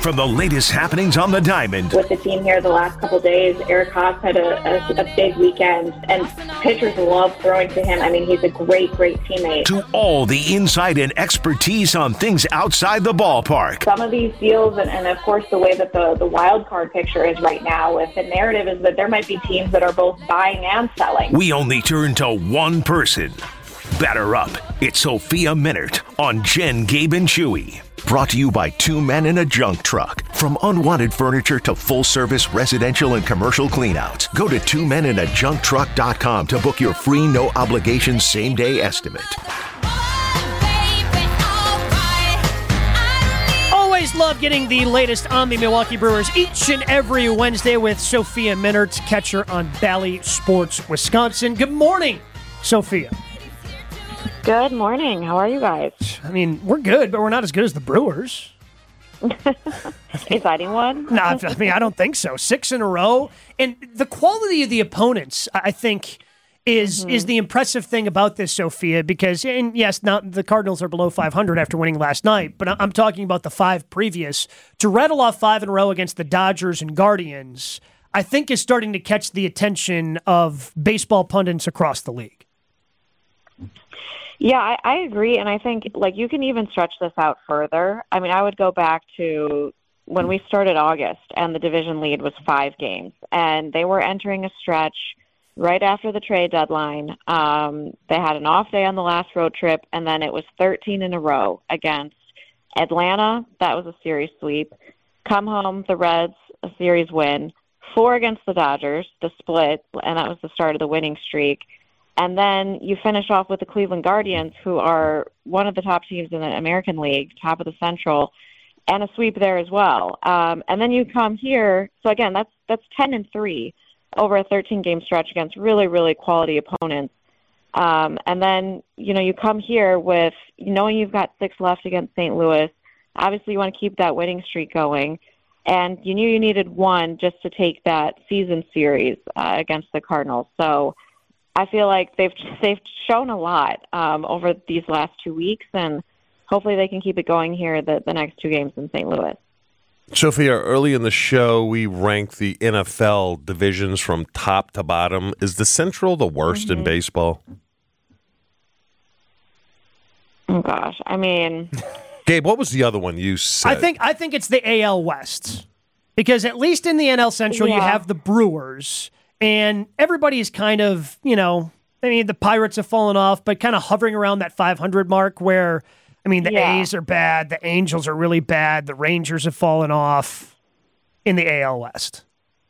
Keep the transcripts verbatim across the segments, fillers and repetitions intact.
from the latest happenings on the diamond. With the team here the last couple days, Eric Haas had a, a, a big weekend, and pitchers love throwing to him. I mean, he's a great, great teammate. To all the insight and expertise on things outside the ballpark. Some of these deals, and, and of course the way that the, the wild card picture is right now, with the narrative is that there might be teams that are both buying and selling. We only turn to one person. Batter up. It's Sophia Minnaert on Jen, Gabe, and Chewy. Brought to you by Two Men in a Junk Truck. From unwanted furniture to full-service residential and commercial cleanouts. Go to two men in a junk truck dot com to book your free, no-obligation, same-day estimate. Always love getting the latest on the Milwaukee Brewers each and every Wednesday with Sophia Minnaert, catcher on Bally Sports, Wisconsin. Good morning, Sophia. Good morning. How are you guys? I mean, we're good, but we're not as good as the Brewers. Exciting one? No, I mean, I don't think so. Six in a row. And the quality of the opponents, I think, is mm-hmm. is the impressive thing about this, Sophia, because, and yes, not the Cardinals are below five hundred after winning last night, but I'm talking about the five previous. To rattle off five in a row against the Dodgers and Guardians, I think is starting to catch the attention of baseball pundits across the league. Yeah, I, I agree, and I think like you can even stretch this out further. I mean, I would go back to when we started August, and the division lead was five games, and they were entering a stretch right after the trade deadline. Um, they had an off day on the last road trip, and then it was thirteen in a row against Atlanta. That was a series sweep. Come home, the Reds, a series win. Four against the Dodgers, the split, and that was the start of the winning streak. And then you finish off with the Cleveland Guardians, who are one of the top teams in the American League, top of the Central, and a sweep there as well. Um, and then you come here. So, again, that's that's ten and three over a thirteen-game stretch against really, really quality opponents. Um, and then, you know, you come here with knowing you've got six left against Saint Louis. Obviously, you want to keep that winning streak going. And you knew you needed one just to take that season series uh, against the Cardinals. So, I feel like they've they've shown a lot um, over these last two weeks, and hopefully they can keep it going here the, the next two games in Saint Louis. Sophia, early in the show, we ranked the N F L divisions from top to bottom. Is the Central the worst mm-hmm. in baseball? Oh, gosh. I mean... Gabe, what was the other one you said? I think I think it's the A L West, because at least in the N L Central, yeah. you have the Brewers. And everybody is kind of, you know, I mean, the Pirates have fallen off, but kind of hovering around that five hundred mark where, I mean, the yeah. A's are bad, the Angels are really bad, the Rangers have fallen off in the A L West.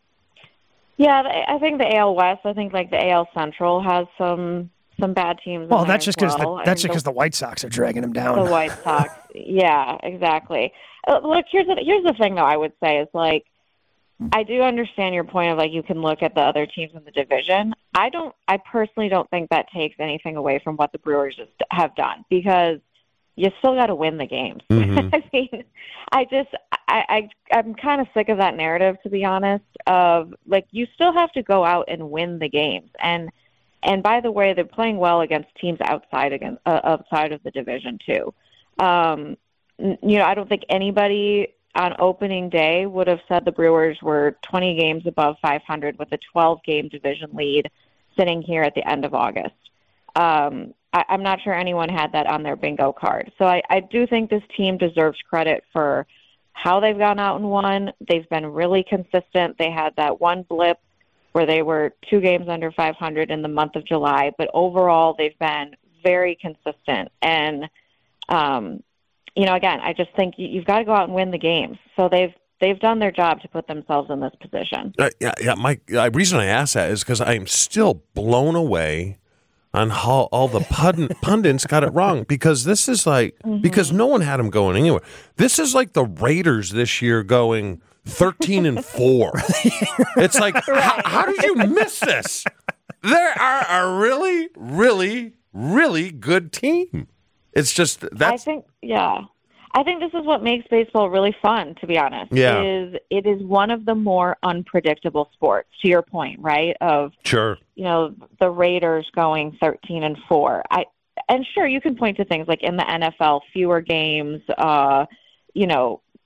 Yeah, I think the A L West, I think like the A L Central has some some bad teams. Well, that's just because well. the, that's because the, the White Sox are dragging them down. The White Sox, yeah, exactly. Uh, look, here's the, here's the thing, though, I would say is like, I do understand your point of like you can look at the other teams in the division. I don't. I personally don't think that takes anything away from what the Brewers just have done, because you still got to win the games. Mm-hmm. I mean, I just I, I I'm kind of sick of that narrative, to be honest. Of like you still have to go out and win the games, and and by the way, they're playing well against teams outside against uh, outside of the division too. Um, you know, I don't think anybody on opening day would have said the Brewers were twenty games above five hundred with a twelve-game division lead sitting here at the end of August. Um, I, I'm not sure anyone had that on their bingo card. So I, I do think this team deserves credit for how they've gone out and won. They've been really consistent. They had that one blip where they were two games under five hundred in the month of July, but overall they've been very consistent. And um, you know, again, I just think you've got to go out and win the games. So they've they've done their job to put themselves in this position. Uh, yeah, yeah. My uh, reason I ask that is because I'm still blown away on how all the pund- pundits got it wrong. Because this is like mm-hmm. because no one had them going anywhere. This is like the Raiders this year going thirteen and four. It's like right. how, how did you miss this? They are a really, really, really good team. It's just that's. I think, yeah, I think this is what makes baseball really fun. To be honest, yeah, is it is one of the more unpredictable sports. To your point, right? Of sure, you know, the Raiders going thirteen and four. I and sure you can point to things like in the N F L, fewer games. Uh, you know,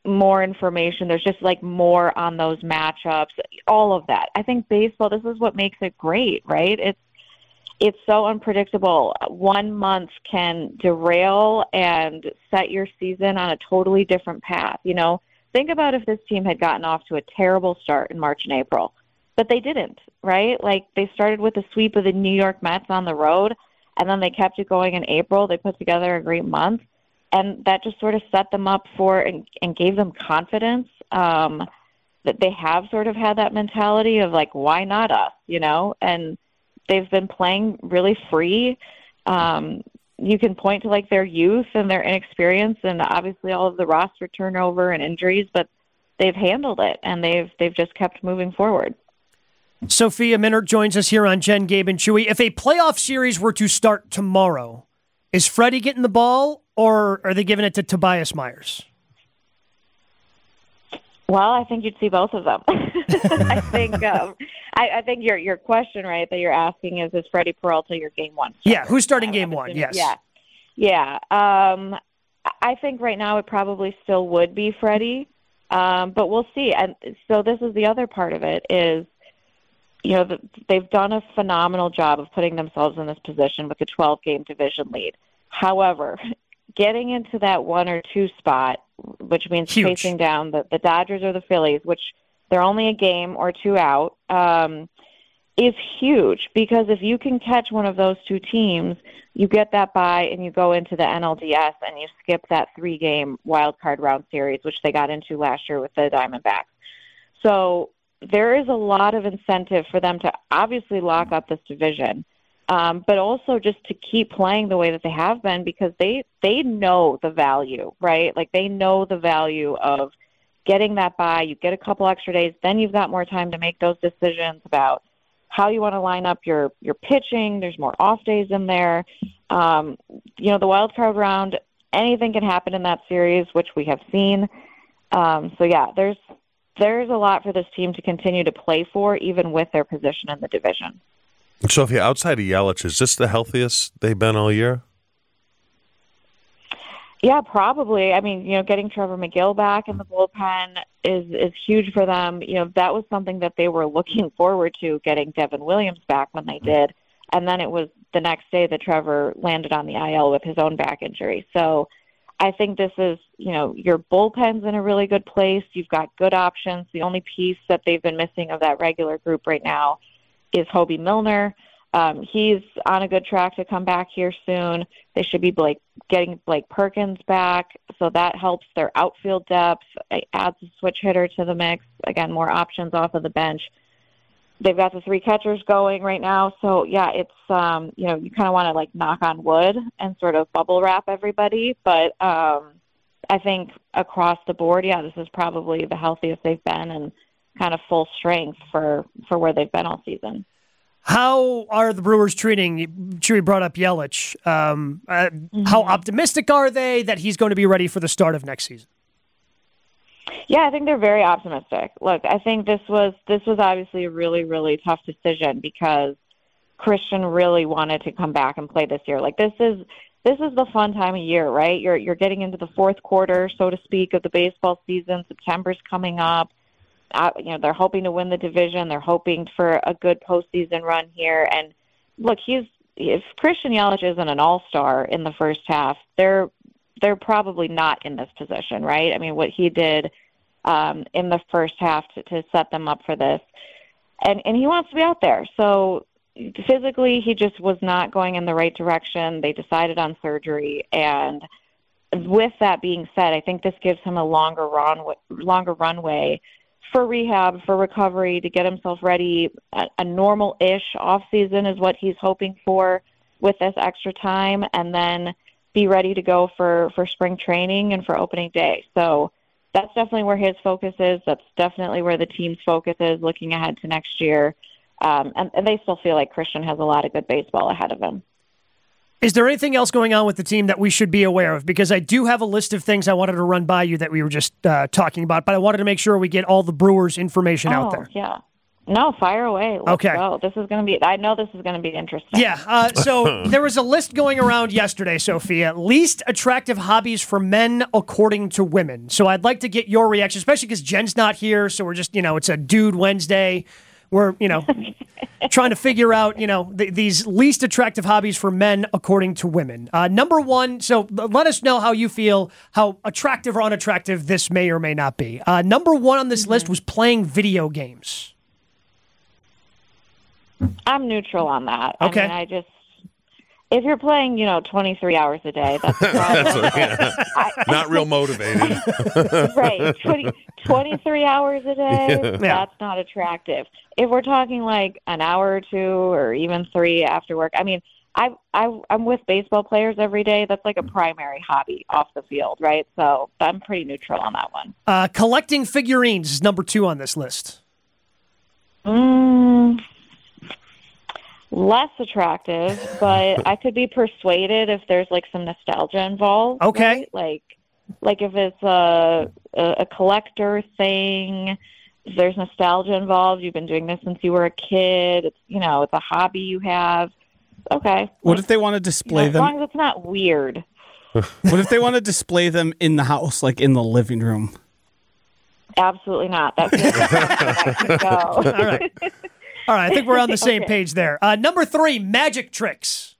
more information. There's just like more on those matchups, all of that. I think baseball, this is what makes it great, right? It's it's so unpredictable. One month can derail and set your season on a totally different path. You know, think about if this team had gotten off to a terrible start in March and April, but they didn't, right? Like they started with a sweep of the New York Mets on the road, and then they kept it going in April. They put together a great month. And that just sort of set them up for and, and gave them confidence um, that they have sort of had that mentality of like, why not us, you know? And they've been playing really free. Um, you can point to like their youth and their inexperience and obviously all of the roster turnover and injuries, but they've handled it and they've they've just kept moving forward. Sophia Minnaert joins us here on Jen, Gabe, and Chewy. If a playoff series were to start tomorrow, is Freddie getting the ball, or are they giving it to Tobias Myers? Well, I think you'd see both of them. I think um, I, I think your your question, right, that you're asking is, is Freddie Peralta your game one starter? Yeah, who's starting game one? Yes. Yeah. Yeah. Um, I think right now it probably still would be Freddie, um, but we'll see. And so this is the other part of it is, you know, the, they've done a phenomenal job of putting themselves in this position with a twelve-game division lead. However, getting into that one or two spot, which means Huge. Chasing down the, the Dodgers or the Phillies, which they're only a game or two out, um, is huge because if you can catch one of those two teams, you get that bye and you go into the N L D S and you skip that three-game wild card round series, which they got into last year with the Diamondbacks. So there is a lot of incentive for them to obviously lock up this division, um, but also just to keep playing the way that they have been because they, they know the value, right? Like they know the value of getting that bye. You get a couple extra days, then you've got more time to make those decisions about how you want to line up your, your pitching. There's more off days in there. Um, you know, the wild card round, anything can happen in that series, which we have seen. Um, so yeah, there's, There's a lot for this team to continue to play for, even with their position in the division. Sophia, outside of Yelich, is this the healthiest they've been all year? Yeah, probably. I mean, you know, getting Trevor McGill back in the bullpen is is huge for them. You know, that was something that they were looking forward to, getting Devin Williams back when they did. And then it was the next day that Trevor landed on the I L with his own back injury. So I think this is, you know, your bullpen's in a really good place. You've got good options. The only piece that they've been missing of that regular group right now is Hobie Milner. Um, he's on a good track to come back here soon. They should be Blake, getting Blake Perkins back, so that helps their outfield depth. It adds a switch hitter to the mix. Again, more options off of the bench. They've got the three catchers going right now, so yeah, it's um, you know, you kind of want to like knock on wood and sort of bubble wrap everybody, but um, I think across the board, yeah, this is probably the healthiest they've been and kind of full strength for for where they've been all season. How are the Brewers treating? Chewy brought up Yelich. Um, uh, mm-hmm. How optimistic are they that he's going to be ready for the start of next season? Yeah, I think they're very optimistic. Look, I think this was this was obviously a really, really tough decision because Christian really wanted to come back and play this year. Like this is this is the fun time of year, right? You're you're getting into the fourth quarter, so to speak, of the baseball season. September's coming up. Uh, you know, they're hoping to win the division. They're hoping for a good postseason run here. And look, he's if Christian Yelich isn't an all-star in the first half, they're they're probably not in this position, right? I mean, what he did um, in the first half to, to set them up for this, and and he wants to be out there. So physically, he just was not going in the right direction. They decided on surgery, and with that being said, I think this gives him a longer run, longer runway for rehab, for recovery, to get himself ready. A, a normal-ish off-season is what he's hoping for with this extra time, and then be ready to go for, for spring training and for opening day. So that's definitely where his focus is. That's definitely where the team's focus is looking ahead to next year. Um, and, and they still feel like Christian has a lot of good baseball ahead of him. Is there anything else going on with the team that we should be aware of? Because I do have a list of things I wanted to run by you that we were just uh, talking about, but I wanted to make sure we get all the Brewers information oh, out there. Yeah. No, fire away. Let's Okay. go. This is going to be, I know this is going to be interesting. Yeah. Uh, so there was a list going around yesterday, Sophia. Least attractive hobbies for men according to women. So I'd like to get your reaction, especially because Jen's not here. So we're just, you know, it's a dude Wednesday. We're, you know, trying to figure out, you know, th- these least attractive hobbies for men according to women. Uh, number one, so let us know how you feel, how attractive or unattractive this may or may not be. Uh, number one on this mm-hmm. list was playing video games. I'm neutral on that. Okay. I mean, I just, if you're playing, you know, twenty-three hours a day, that's, that's what, yeah. I, not real motivated. Right. twenty, twenty-three hours a day, Yeah. that's not attractive. If we're talking like an hour or two or even three after work, I mean, I, I, I'm with baseball players every day. That's like a primary hobby off the field, right? So I'm pretty neutral on that one. Uh, collecting figurines is number two on this list. Mm, less attractive, but I could be persuaded if there's like some nostalgia involved. Okay. Right? Like, like if it's a, a a collector thing, if there's nostalgia involved. You've been doing this since you were a kid. It's, you know, it's a hobby you have. Okay. What if they want to display you know, them? As long as it's not weird. What if they want to display them in the house, like in the living room? Absolutely not. That's it. Go. All right. All right. I think we're on the same Okay. page there. Uh, number three, magic tricks.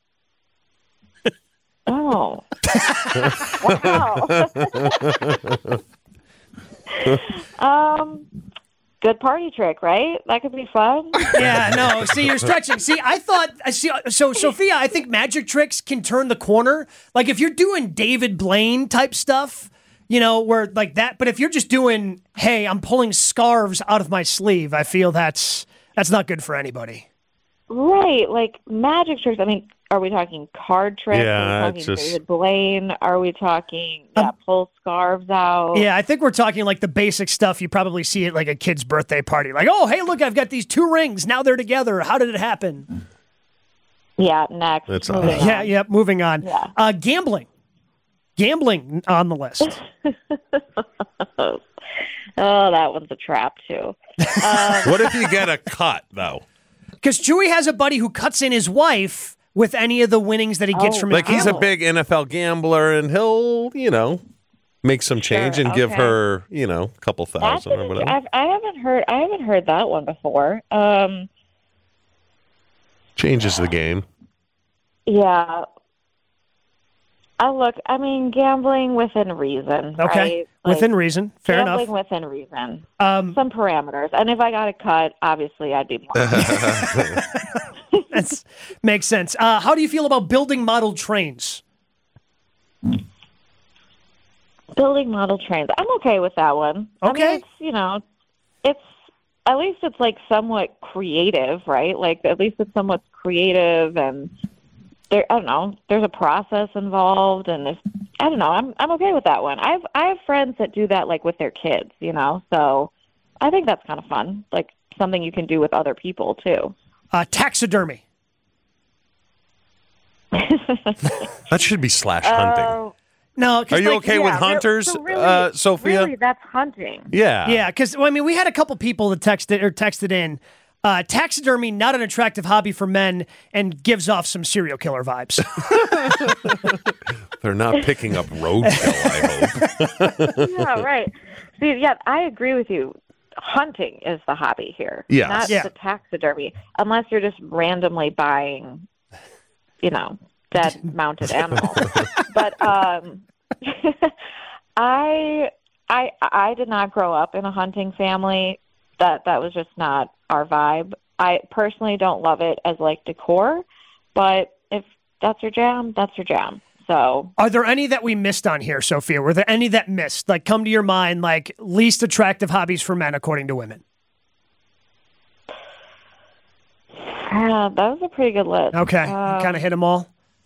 Oh. Wow. um, good party trick, right? That could be fun. Yeah, no. See, you're stretching. See, I thought. I see. So, Sophia, I think magic tricks can turn the corner. Like if you're doing David Blaine type stuff, you know, where like that. But if you're just doing, hey, I'm pulling scarves out of my sleeve, I feel that's that's not good for anybody. Right, like magic tricks. I mean, are we talking card tricks? Yeah, are we talking it's just- David Blaine? Are we talking yeah, Um, pull scarves out? Yeah, I think we're talking like the basic stuff you probably see at like a kid's birthday party. Like, oh, hey, look, I've got these two rings. Now they're together. How did it happen? Yeah, next. That's Moving awesome. on. Yeah, yeah. Moving on. Yeah. Uh, gambling. Gambling on the list. Oh, that one's a trap too. Um, What if you get a cut, though? Because Chewy has a buddy who cuts in his wife with any of the winnings that he gets Oh, from his Like, he's a gamble. big N F L gambler, and he'll, you know, make some change Sure, and give okay. her, you know, a couple that's thousand or an- whatever. I've, I haven't heard. I haven't heard that one before. Um, Changes the game. yeah. I look. I mean, gambling within reason. Okay. Right? Like, Within reason. Fair gambling enough. within reason. Um, Some parameters. And if I got a cut, obviously I'd be more. that's, makes sense. Uh, how do you feel about building model trains? Building model trains. I'm okay with that one. Okay. I mean, it's, you know, it's at least it's like somewhat creative, right? Like at least it's somewhat creative, and there. I don't know. There's a process involved, and if, I don't know. I'm I'm okay with that one. I've I have friends that do that like with their kids, you know. So I think that's kind of fun. Like something you can do with other people too. Uh, taxidermy. That should be slash hunting. Oh, No, 'cause Are you like, okay yeah, with re- hunters, so really- uh, Sophia? Really, that's hunting. Yeah. Yeah, because well, I mean, we had a couple people that texted or texted in. Uh, taxidermy, not an attractive hobby for men, and gives off some serial killer vibes. They're not picking up roadkill, I hope. Yeah, right. See, yeah, I agree with you. Hunting is the hobby here, Yes. not Yeah. the taxidermy, unless you're just randomly buying, you know, dead mounted animals. But um, I, I, I did not grow up in a hunting family. That that was just not our vibe. I personally don't love it as like decor, but if that's your jam, that's your jam. So Are there any that we missed on here, Sophia? Were there any that missed? Like, come to your mind, like least attractive hobbies for men according to women? yeah, that was a pretty good list. Okay, Um, kind of hit them all.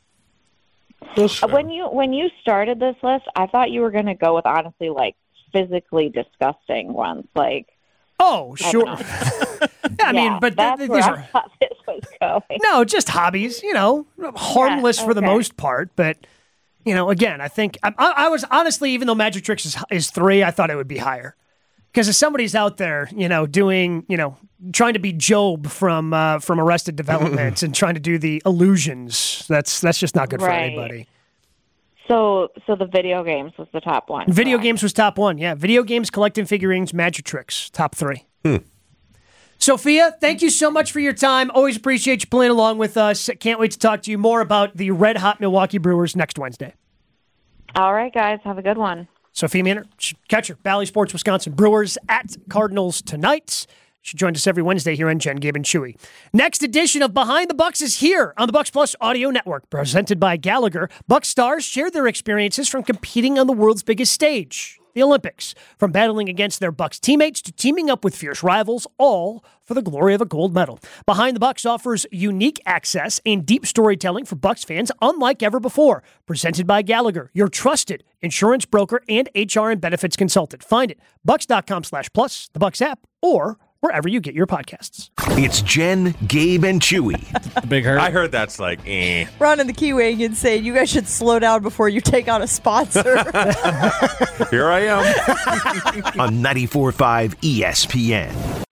When you when you started this list, I thought you were going to go with honestly like physically disgusting ones. Like, Oh, I sure. don't know. Yeah, I mean, Yeah, but that's th- where these I are thought this was going. no, just hobbies. You know, harmless for the okay. most part. But you know, again, I think I, I I was honestly, even though Magic Tricks is, is three, I thought it would be higher Because if somebody's out there, you know, doing, you know, trying to be Job from uh, from Arrested Development and trying to do the illusions, that's that's just not good for Right. anybody. So, so the video games was the top one. Video correct? games was top one. Yeah, video games, collecting figurines, magic tricks, top three. Hmm. Sophia, thank you so much for your time. Always appreciate you playing along with us. Can't wait to talk to you more about the red hot Milwaukee Brewers next Wednesday. All right, guys, have a good one. Sophia Manor, catcher, Bally Sports, Wisconsin. Brewers at Cardinals tonight. She joins us every Wednesday here on Jen, Gabe, and Chewy. Next edition of Behind the Bucks is here on the Bucks Plus Audio Network, presented by Gallagher. Bucks stars share their experiences from competing on the world's biggest stage, the Olympics. From battling against their Bucks teammates to teaming up with fierce rivals, all for the glory of a gold medal. Behind the Bucks offers unique access and deep storytelling for Bucks fans unlike ever before. Presented by Gallagher, your trusted insurance broker and H R and benefits consultant. Find it, bucks.com slash plus, the Bucks app, or wherever you get your podcasts. It's Jen, Gabe, and Chewy. The big hurt. I heard that's like, eh. Ron in the Key Wagon saying you guys should slow down before you take on a sponsor. Here I am. On ninety-four point five E S P N.